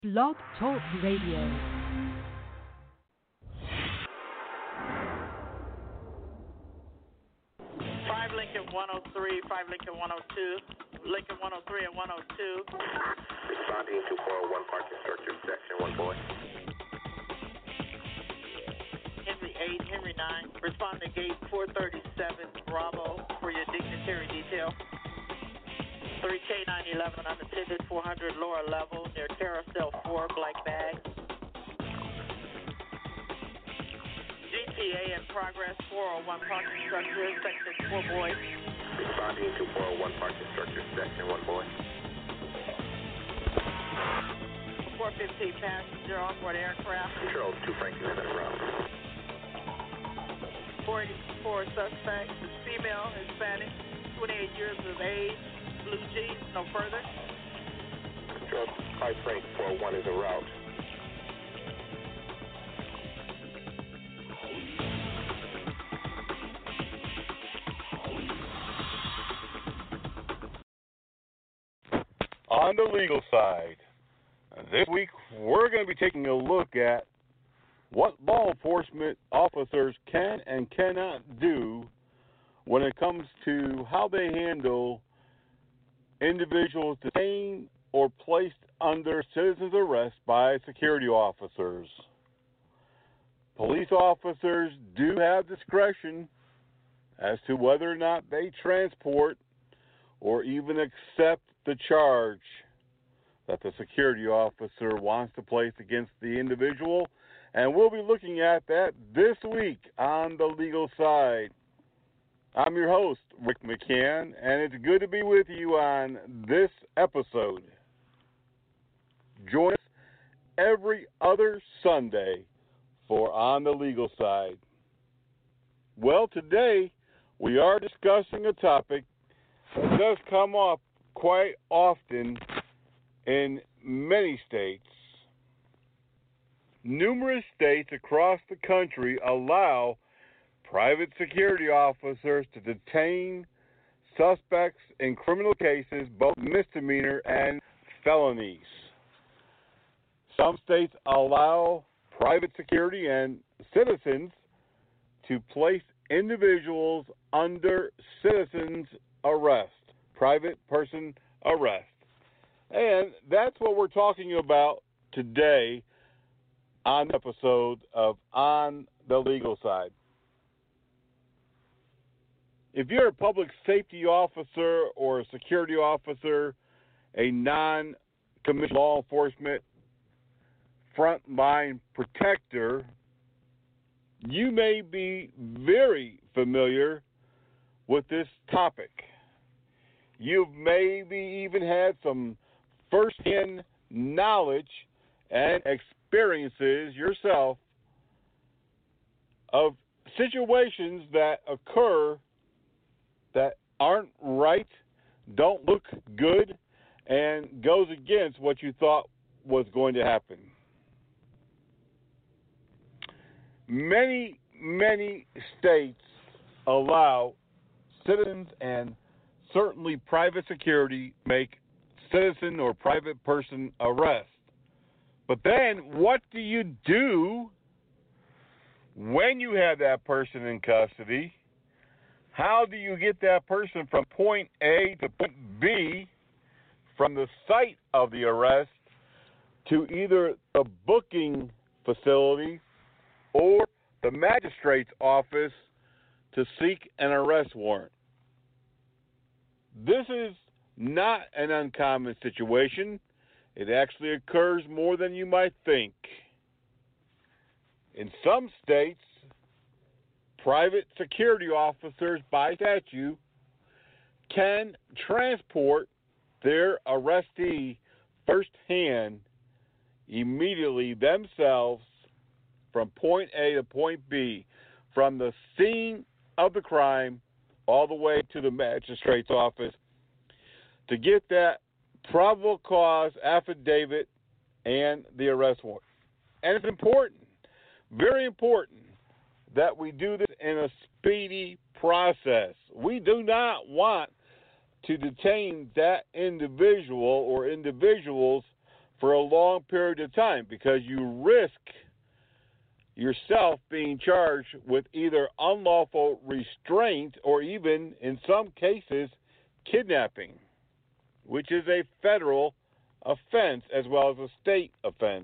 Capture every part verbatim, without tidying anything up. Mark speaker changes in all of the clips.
Speaker 1: Blog Talk Radio.
Speaker 2: five Lincoln one oh three, five Lincoln one oh two, Lincoln one oh three and one oh two.
Speaker 3: Responding to four oh one parking structure, section one boy.
Speaker 2: Henry eight, Henry nine. Respond to gate four thirty-seven, Bravo, for your dignitary detail. three K nine eleven, unattended, four hundred, lower level, near Carousel four, black bag. G T A in progress, four oh one parking structure, section four boy.
Speaker 3: Responding to four oh one parking structure, section one boy.
Speaker 2: four fifteen passenger on board aircraft.
Speaker 3: Control, two Franklin en route.
Speaker 2: four eighty-four suspect, is female, Hispanic, twenty-eight years of age, blue jeans, no further.
Speaker 3: Control, five Frank, four oh one is en route.
Speaker 4: On the legal side, this week we're going to be taking a look at what law enforcement officers can and cannot do when it comes to how they handle individuals detained or placed under citizen's arrest by security officers. Police officers do have discretion as to whether or not they transport or even accept the charge that the security officer wants to place against the individual. And we'll be looking at that this week on the legal side. I'm your host, Rick McCann, and it's good to be with you on this episode. Join us every other Sunday for On the Legal Side. Well, today we are discussing a topic that does come up quite often in many states. Numerous states across the country allow private security officers to detain suspects in criminal cases, both misdemeanor and felonies. Some states allow private security and citizens to place individuals under citizens' arrest, private person arrest. And that's what we're talking about today on the episode of On the Legal Side. If you're a public safety officer or a security officer, a non-commissioned law enforcement frontline protector, you may be very familiar with this topic. You've maybe even had some first-hand knowledge and experiences yourself of situations that occur that aren't right, don't look good, and goes against what you thought was going to happen. Many, many states allow citizens and certainly private security make citizen or private person arrest. But then what do you do when you have that person in custody? How do you get that person from point A to point B, from the site of the arrest to either the booking facility or the magistrate's office to seek an arrest warrant? This is not an uncommon situation. It actually occurs more than you might think. In some states, private security officers by statute can transport their arrestee firsthand, immediately themselves, from point A to point B, from the scene of the crime all the way to the magistrate's office, to get that probable cause affidavit and the arrest warrant. And it's important, very important, that we do this in a speedy process. We do not want to detain that individual or individuals for a long period of time because you risk yourself being charged with either unlawful restraint or even, in some cases, kidnapping, which is a federal offense as well as a state offense.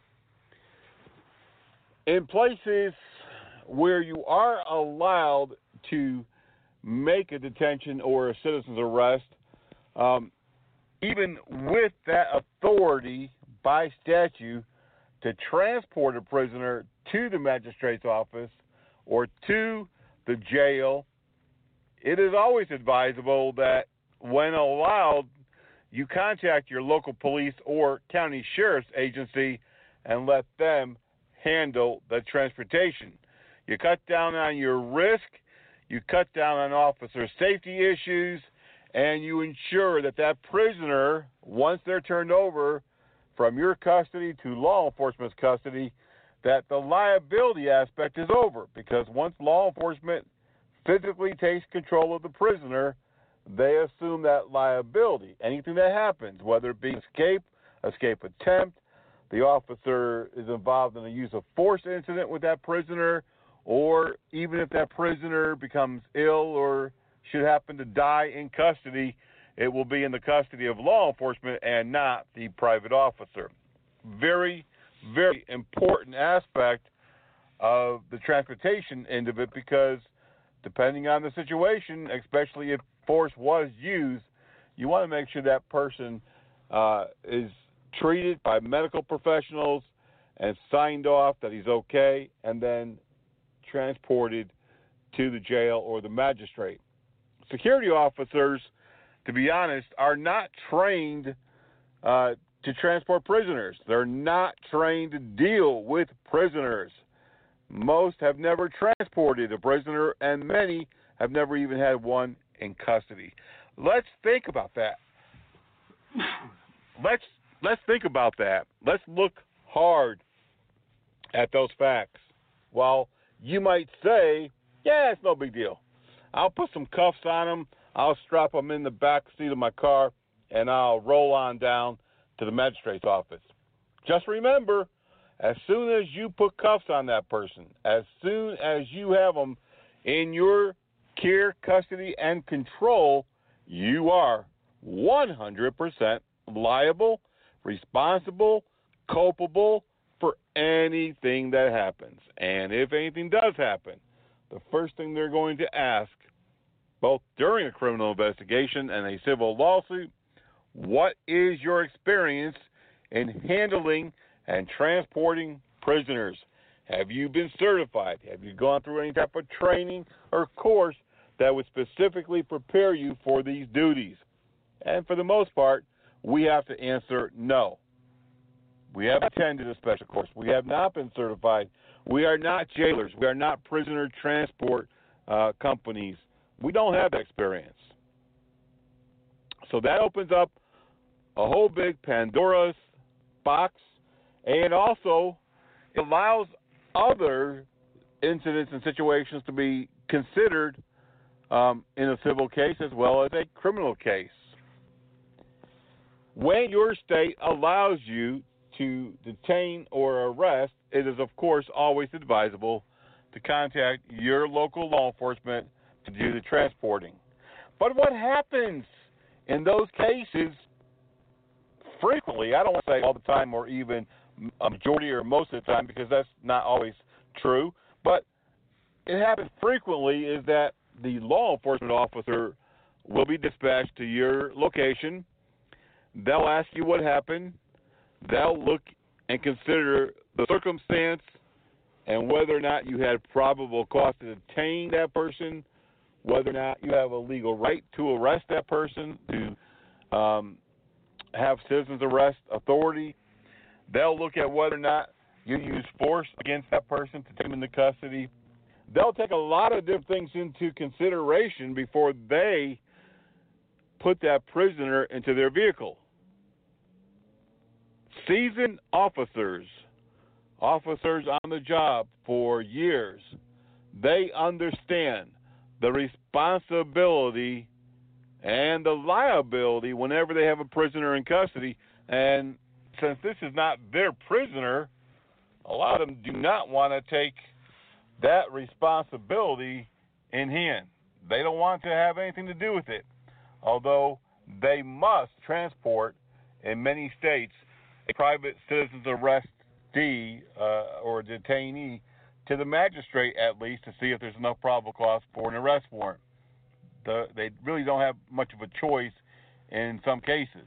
Speaker 4: In places where you are allowed to make a detention or a citizen's arrest, um, even with that authority by statute to transport a prisoner to the magistrate's office or to the jail, it is always advisable that when allowed, you contact your local police or county sheriff's agency and let them handle the transportation. You cut down on your risk, you cut down on officer safety issues, and you ensure that that prisoner, once they're turned over from your custody to law enforcement's custody, that the liability aspect is over. Because once law enforcement physically takes control of the prisoner, they assume that liability. Anything that happens, whether it be escape, escape attempt, the officer is involved in a use of force incident with that prisoner, or even if that prisoner becomes ill or should happen to die in custody, it will be in the custody of law enforcement and not the private officer. Very, very important aspect of the transportation end of it, because depending on the situation, especially if force was used, you want to make sure that person uh, is treated by medical professionals and signed off that he's okay, and then transported to the jail or the magistrate. Security officers, to be honest, are not trained uh, to transport prisoners. They're not trained to deal with prisoners. Most have never transported a prisoner, and many have never even had one in custody. Let's think about that. Let's let's think about that. Let's look hard at those facts. While you might say, yeah, it's no big deal. I'll put some cuffs on them, I'll strap them in the back seat of my car, and I'll roll on down to the magistrate's office. Just remember, as soon as you put cuffs on that person, as soon as you have them in your care, custody, and control, you are one hundred percent liable, responsible, culpable for anything that happens. And if anything does happen, the first thing they're going to ask, both during a criminal investigation and a civil lawsuit, what is your experience in handling and transporting prisoners? Have you been certified? Have you gone through any type of training or course that would specifically prepare you for these duties? And for the most part, we have to answer no. We have attended a special course. We have not been certified. We are not jailers. We are not prisoner transport uh, companies. We don't have that experience. So that opens up a whole big Pandora's box, and also allows other incidents and situations to be considered um, in a civil case as well as a criminal case. When your state allows you to detain or arrest, it is, of course, always advisable to contact your local law enforcement to do the transporting. But what happens in those cases frequently, I don't want to say all the time or even a majority or most of the time, because that's not always true, but it happens frequently, is that the law enforcement officer will be dispatched to your location. They'll ask you what happened. They'll look and consider the circumstance and whether or not you had probable cause to detain that person, whether or not you have a legal right to arrest that person, to um, have citizens arrest authority. They'll look at whether or not you use force against that person to take them into custody. They'll take a lot of different things into consideration before they put that prisoner into their vehicle. Seasoned officers, officers on the job for years, they understand the responsibility and the liability whenever they have a prisoner in custody. And since this is not their prisoner, a lot of them do not want to take that responsibility in hand. They don't want to have anything to do with it, although they must transport, in many states, a private citizen's arrestee uh, or detainee to the magistrate at least to see if there's enough probable cause for an arrest warrant. The, they really don't have much of a choice in some cases.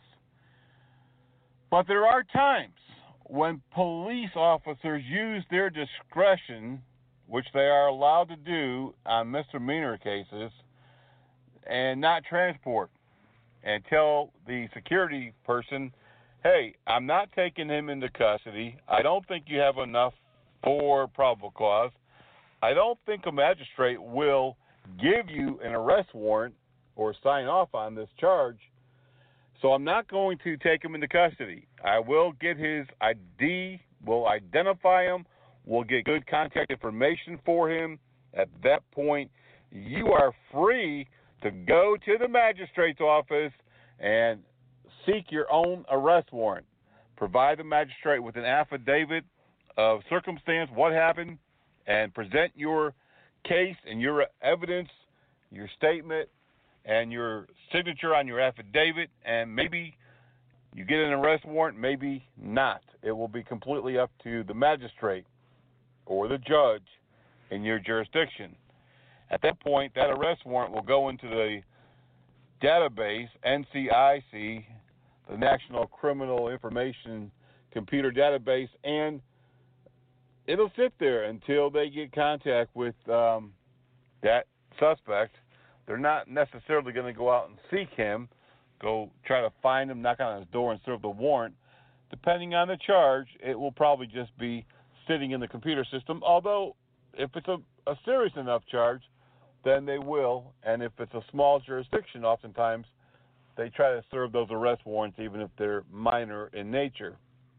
Speaker 4: But there are times when police officers use their discretion, which they are allowed to do on misdemeanor cases, and not transport, and tell the security person, hey, I'm not taking him into custody. I don't think you have enough for probable cause. I don't think a magistrate will give you an arrest warrant or sign off on this charge, so I'm not going to take him into custody. I will get his I D, will identify him, we'll get good contact information for him. At that point, you are free to go to the magistrate's office and seek your own arrest warrant. Provide the magistrate with an affidavit of circumstance, what happened, and present your case and your evidence, your statement, and your signature on your affidavit, and maybe you get an arrest warrant, maybe not. It will be completely up to the magistrate or the judge in your jurisdiction. At that point, that arrest warrant will go into the database, N C I C, the National Criminal Information Computer Database, and it'll sit there until they get contact with um, that suspect. They're not necessarily going to go out and seek him, go try to find him, knock on his door, and serve the warrant. Depending on the charge, it will probably just be sitting in the computer system, although if it's a, a serious enough charge, then they will, and if it's a small jurisdiction, oftentimes they try to serve those arrest warrants even if they're minor in nature.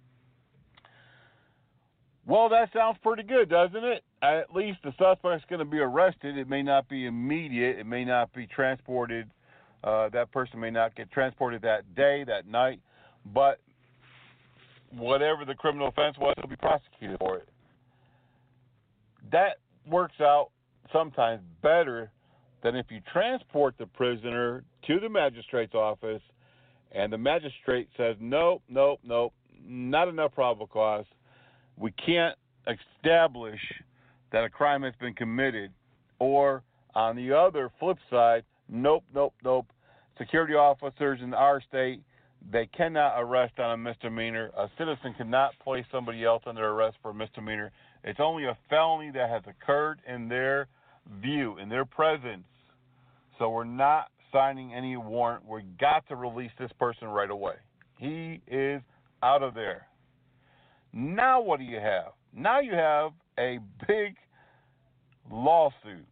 Speaker 4: Well, that sounds pretty good, doesn't it? At least the suspect's going to be arrested. It may not be immediate. It may not be transported. Uh, that person may not get transported that day, that night. But whatever the criminal offense was, he'll be prosecuted for it. That works out sometimes better than if you transport the prisoner to the magistrate's office and the magistrate says, nope, nope, nope, not enough probable cause. We can't establish that a crime has been committed. Or on the other flip side, nope, nope, nope. Security officers in our state, they cannot arrest on a misdemeanor. A citizen cannot place somebody else under arrest for a misdemeanor. It's only a felony that has occurred in their view, in their presence. So we're not signing any warrant. We got to release this person right away. He is out of there. Now what do you have? Now you have a big lawsuit,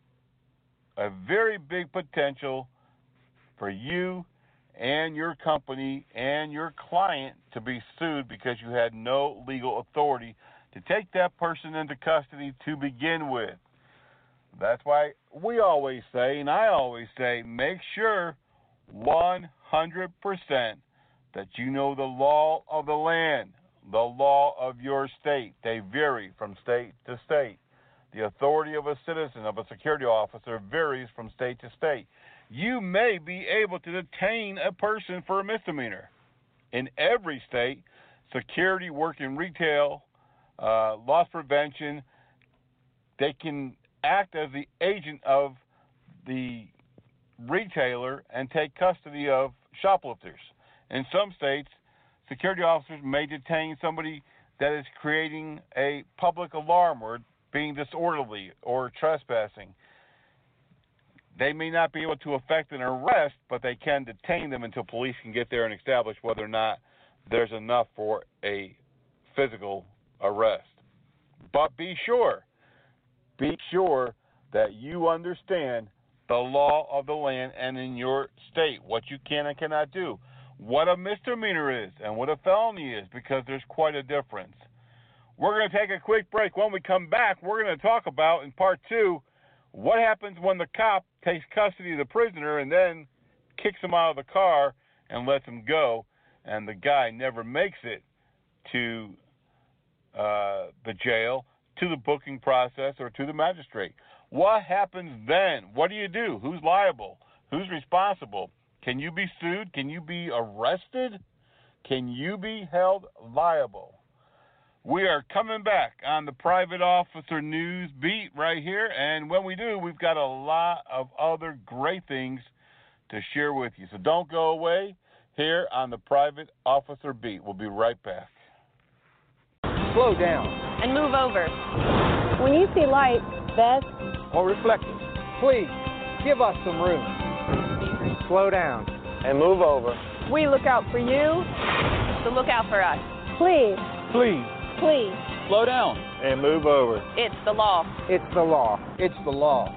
Speaker 4: a very big potential for you and your company and your client to be sued because you had no legal authority to take that person into custody to begin with. That's why we always say, and I always say, make sure one hundred percent that you know the law of the land, the law of your state. They vary from state to state. The authority of a citizen, of a security officer, varies from state to state. You may be able to detain a person for a misdemeanor. In every state, security, work in retail, uh, loss prevention, they can act as the agent of the retailer and take custody of shoplifters. In some states, security officers may detain somebody that is creating a public alarm or being disorderly or trespassing. They may not be able to effect an arrest, but they can detain them until police can get there and establish whether or not there's enough for a physical arrest. But be sure, be sure that you understand the law of the land and in your state, what you can and cannot do, what a misdemeanor is and what a felony is, because there's quite a difference. We're going to take a quick break. When we come back, we're going to talk about, in part two, what happens when the cop takes custody of the prisoner and then kicks him out of the car and lets him go, and the guy never makes it to uh, the jail, to the booking process, or to the magistrate. What happens then? What do you do? Who's liable? Who's responsible? Can you be sued? Can you be arrested? Can you be held liable? We are coming back on the Private Officer News Beat right here, and when we do, we've got a lot of other great things to share with you. So don't go away here on the Private Officer Beat. We'll be right back.
Speaker 5: Slow down.
Speaker 6: And move over.
Speaker 7: When you see lights, vest,
Speaker 5: or reflectors, please give us some room. Slow down.
Speaker 8: And move over.
Speaker 6: We look out for you, so look out for us.
Speaker 7: Please.
Speaker 5: Please.
Speaker 7: Please.
Speaker 8: Slow down. And move over.
Speaker 6: It's the law.
Speaker 5: It's the law. It's the law.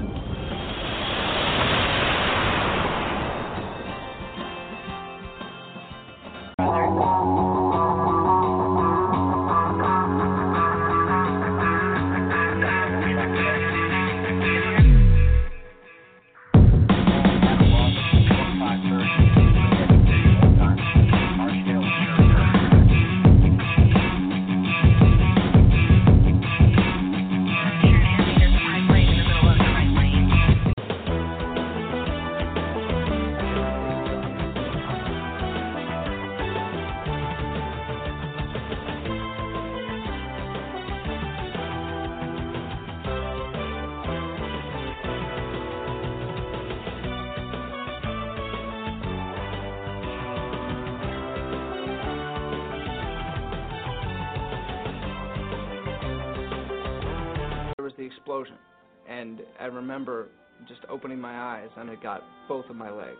Speaker 9: The explosion, and I remember just opening my eyes, and it got both of my legs.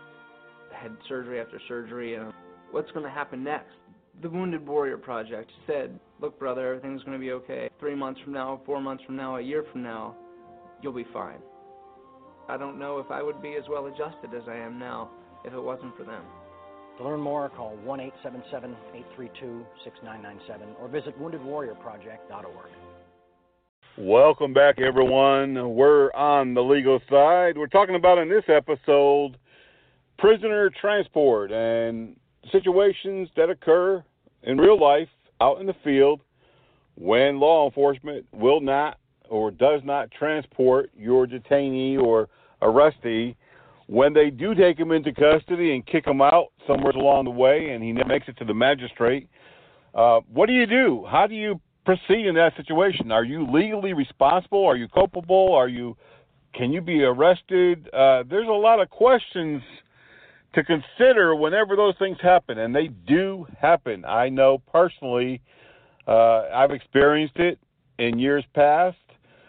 Speaker 9: I had surgery after surgery, and what's going to happen next? The Wounded Warrior Project said, look brother, everything's going to be okay. Three months from now, four months from now, a year from now, you'll be fine. I don't know if I would be as well adjusted as I am now if it wasn't for them.
Speaker 10: To learn more, call one eight seven seven, eight three two, six nine nine seven or visit wounded warrior project dot org.
Speaker 4: Welcome back, everyone. We're on the legal side. We're talking about in this episode prisoner transport and situations that occur in real life out in the field when law enforcement will not or does not transport your detainee or arrestee. When they do take him into custody and kick him out somewhere along the way and he never makes it to the magistrate, uh, what do you do? How do you proceed in that situation? Are you legally responsible? Are you culpable? Are you? Can you be arrested? Uh, there's a lot of questions to consider whenever those things happen, and they do happen. I know personally, uh, I've experienced it in years past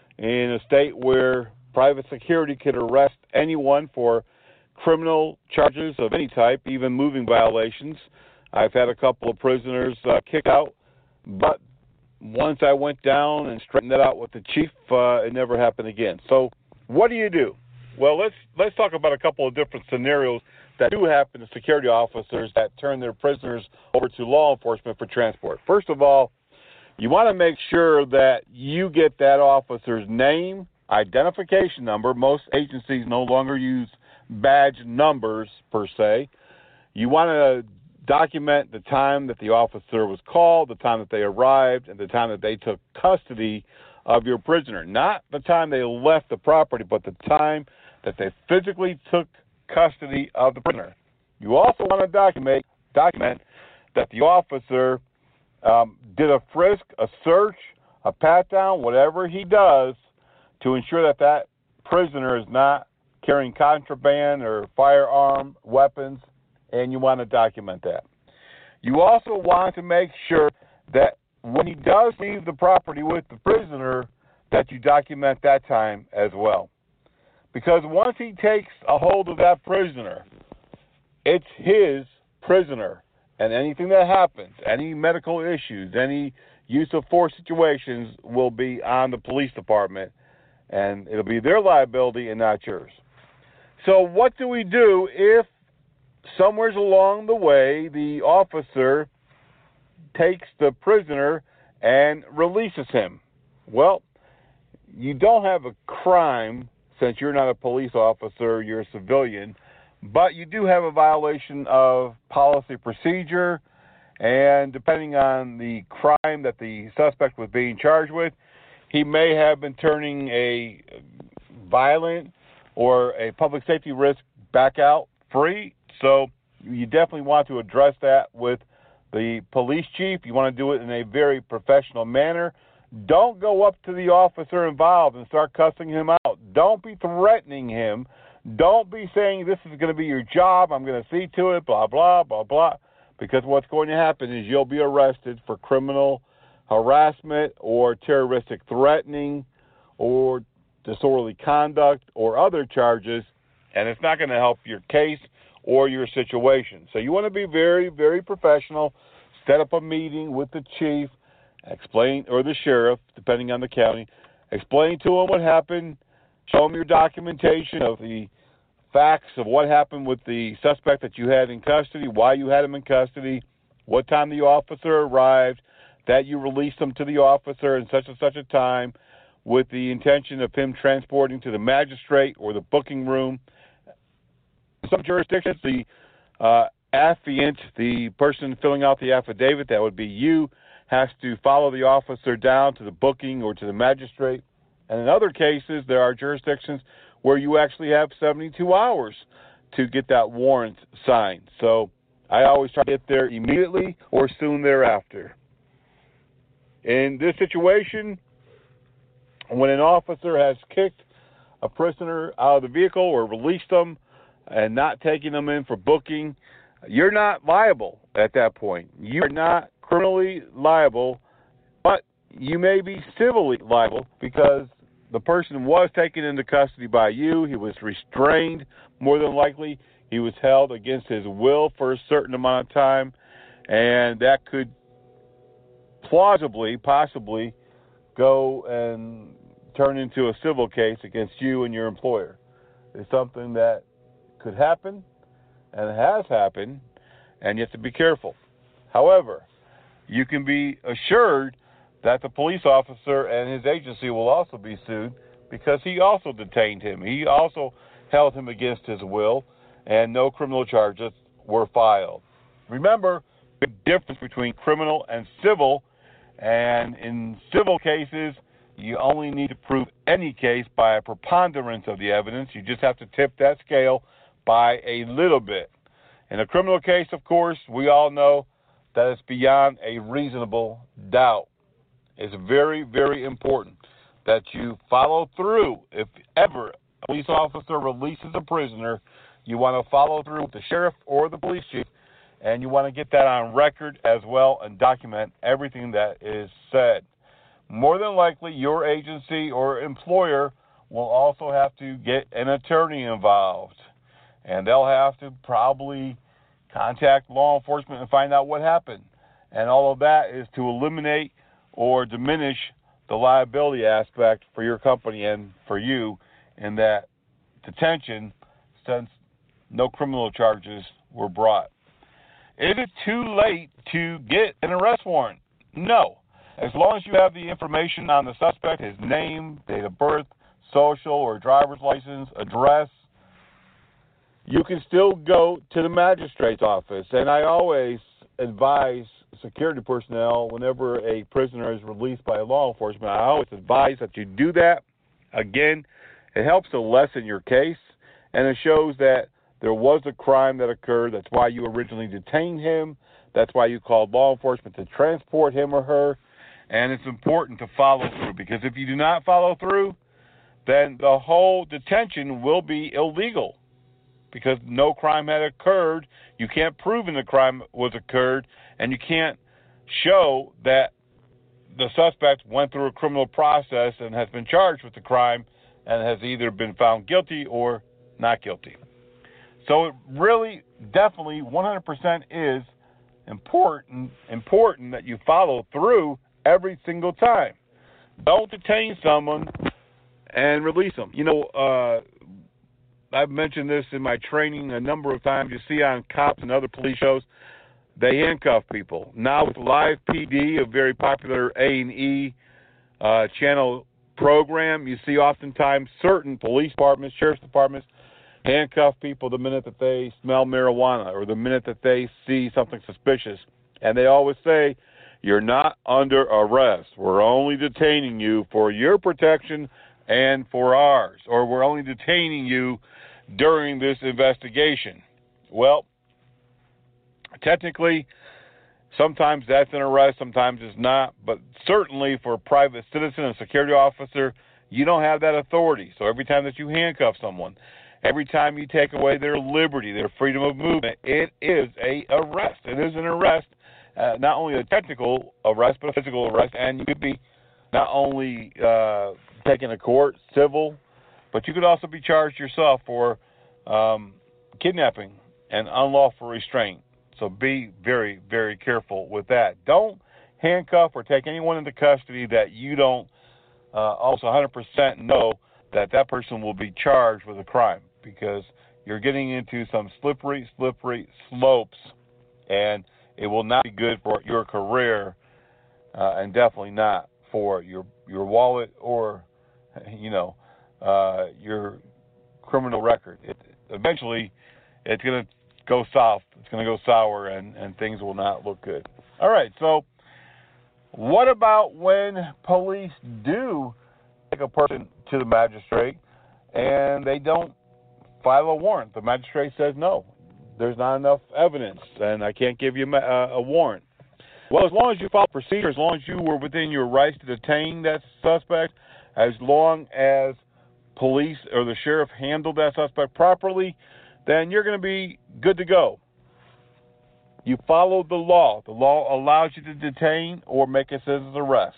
Speaker 4: in a state where private security could arrest anyone for criminal charges of any type, even moving violations. I've had a couple of prisoners uh, kicked out, but once I went down and straightened that out with the chief, uh, it never happened again. So what do you do? Well, let's let's talk about a couple of different scenarios that do happen to security officers that turn their prisoners over to law enforcement for transport. First of all, you want to make sure that you get that officer's name, identification number. Most agencies no longer use badge numbers per se. You want to document the time that the officer was called, the time that they arrived, and the time that they took custody of your prisoner. Not the time they left the property, but the time that they physically took custody of the prisoner. You also want to document document that the officer um, did a frisk, a search, a pat-down, whatever he does to ensure that that prisoner is not carrying contraband or firearm, weapons, and you want to document that. You also want to make sure that when he does leave the property with the prisoner, that you document that time as well. Because once he takes a hold of that prisoner, it's his prisoner. And anything that happens, any medical issues, any use of force situations will be on the police department, and it'll be their liability and not yours. So what do we do if somewhere along the way the officer takes the prisoner and releases him? Well, you don't have a crime since you're not a police officer, you're a civilian, but you do have a violation of policy procedure, And depending on the crime that the suspect was being charged with, he may have been turning a violent or a public safety risk back out free. So you definitely want to address that with the police chief. You want to do it in a very professional manner. Don't go up to the officer involved and start cussing him out. Don't be threatening him. Don't be saying this is going to be your job, I'm going to see to it, blah, blah, blah, blah. Because what's going to happen is you'll be arrested for criminal harassment or terroristic threatening or disorderly conduct or other charges, and it's not going to help your case or your situation. So you want to be very, very professional. Set up a meeting with the chief, explain, or the sheriff, depending on the county. Explain to him what happened. Show him your documentation of the facts of what happened with the suspect that you had in custody, why you had him in custody, what time the officer arrived, that you released him to the officer in such and such a time with the intention of him transporting to the magistrate or the booking room. In some jurisdictions, the uh, affiant, the person filling out the affidavit, that would be you, has to follow the officer down to the booking or to the magistrate. And in other cases, there are jurisdictions where you actually have seventy-two hours to get that warrant signed. So I always try to get there immediately or soon thereafter. In this situation, when an officer has kicked a prisoner out of the vehicle or released them and not taking them in for booking, you're not liable at that point. You're not criminally liable, but you may be civilly liable because the person was taken into custody by you. He was restrained, more than likely. He was held against his will for a certain amount of time, and that could plausibly, possibly, go and turn into a civil case against you and your employer. It's something that could happen and has happened, and you have to be careful. However, you can be assured that the police officer and his agency will also be sued because he also detained him. He also held him against his will, and no criminal charges were filed. Remember, the difference between criminal and civil, and in civil cases, you only need to prove any case by a preponderance of the evidence. You just have to tip that scale by a little bit. In a criminal case, of course, we all know that it's beyond a reasonable doubt. It's very, very important that you follow through. If ever a police officer releases a prisoner, you want to follow through with the sheriff or the police chief, and you want to get that on record as well and document everything that is said. More than likely, your agency or employer will also have to get an attorney involved, and they'll have to probably contact law enforcement and find out what happened. And all of that is to eliminate or diminish the liability aspect for your company and for you in that detention, since no criminal charges were brought. Is it too late to get an arrest warrant? No. As long as you have the information on the suspect, his name, date of birth, social or driver's license, address, you can still go to the magistrate's office. And I always advise security personnel, whenever a prisoner is released by law enforcement, I always advise that you do that. Again, it helps to lessen your case, and it shows that there was a crime that occurred. That's why you originally detained him. That's why you called law enforcement to transport him or her. And it's important to follow through, because if you do not follow through, then the whole detention will be illegal because no crime had occurred. You can't prove the crime was occurred, and you can't show that the suspect went through a criminal process and has been charged with the crime and has either been found guilty or not guilty. So it really, definitely, one hundred percent is important, important that you follow through every single time. Don't detain someone and release them. You know, uh, I've mentioned this in my training a number of times. You see on Cops and other police shows, they handcuff people. Now with Live P D, a very popular A and E uh, channel program, you see oftentimes certain police departments, sheriff's departments, handcuff people the minute that they smell marijuana or the minute that they see something suspicious And they always say, you're not under arrest. We're only detaining you for your protection and for ours, or we're only detaining you during this investigation. Well, technically, sometimes that's an arrest, sometimes it's not, but certainly for a private citizen and security officer, you don't have that authority. So every time that you handcuff someone, every time you take away their liberty, their freedom of movement, it is a arrest. It is an arrest, uh, not only a technical arrest, but a physical arrest, and you could be not only uh, taken to court, civil, but you could also be charged yourself for um, kidnapping and unlawful restraint. So be very, very careful with that. Don't handcuff or take anyone into custody that you don't uh, also one hundred percent know that that person will be charged with a crime, because you're getting into some slippery, slippery slopes, and it will not be good for your career, uh, and definitely not for your your wallet or, you know, uh, your criminal record. It, eventually, it's going to go south. It's going to go sour, and, and things will not look good. All right, so what about when police do take a person to the magistrate and they don't file a warrant? The magistrate says, no, there's not enough evidence, and I can't give you a, a warrant. Well, as long as you follow procedure, as long as you were within your rights to detain that suspect, as long as police or the sheriff handled that suspect properly, then you're going to be good to go. You followed the law. The law allows you to detain or make a citizen's arrest.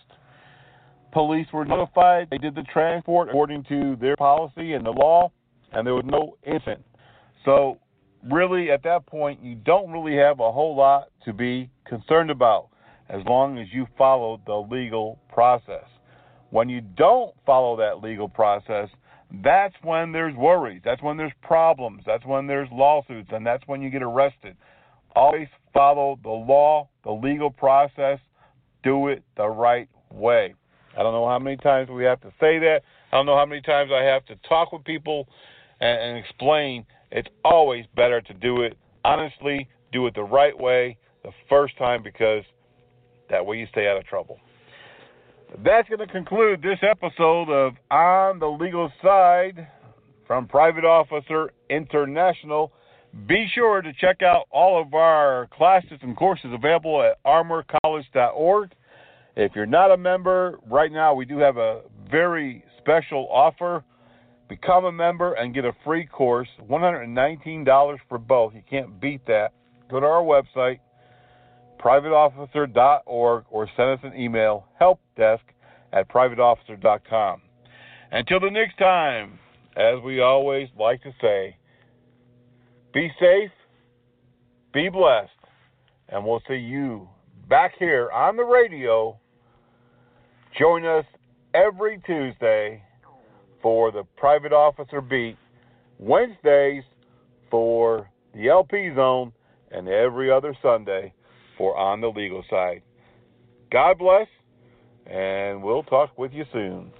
Speaker 4: Police were notified. They did the transport according to their policy and the law, and there was no incident. So really, at that point, you don't really have a whole lot to be concerned about as long as you follow the legal process. When you don't follow that legal process, that's when there's worries. That's when there's problems. That's when there's lawsuits, and that's when you get arrested. Always follow the law, the legal process. Do it the right way. I don't know how many times we have to say that. I don't know how many times I have to talk with people and, and explain. It's always better to do it honestly, do it the right way the first time, because that way you stay out of trouble. That's going to conclude this episode of On the Legal Side from Private Officer International. Be sure to check out all of our classes and courses available at armor college dot org. If you're not a member, right now we do have a very special offer. Become a member and get a free course, one hundred nineteen dollars for both. You can't beat that. Go to our website, private officer dot org, or send us an email, helpdesk at private officer dot com. Until the next time, as we always like to say, be safe, be blessed, and we'll see you back here on the radio. Join us every Tuesday for the Private Officer Beat, Wednesdays for the L P Zone, and every other Sunday for On the Legal Side. God bless, and we'll talk with you soon.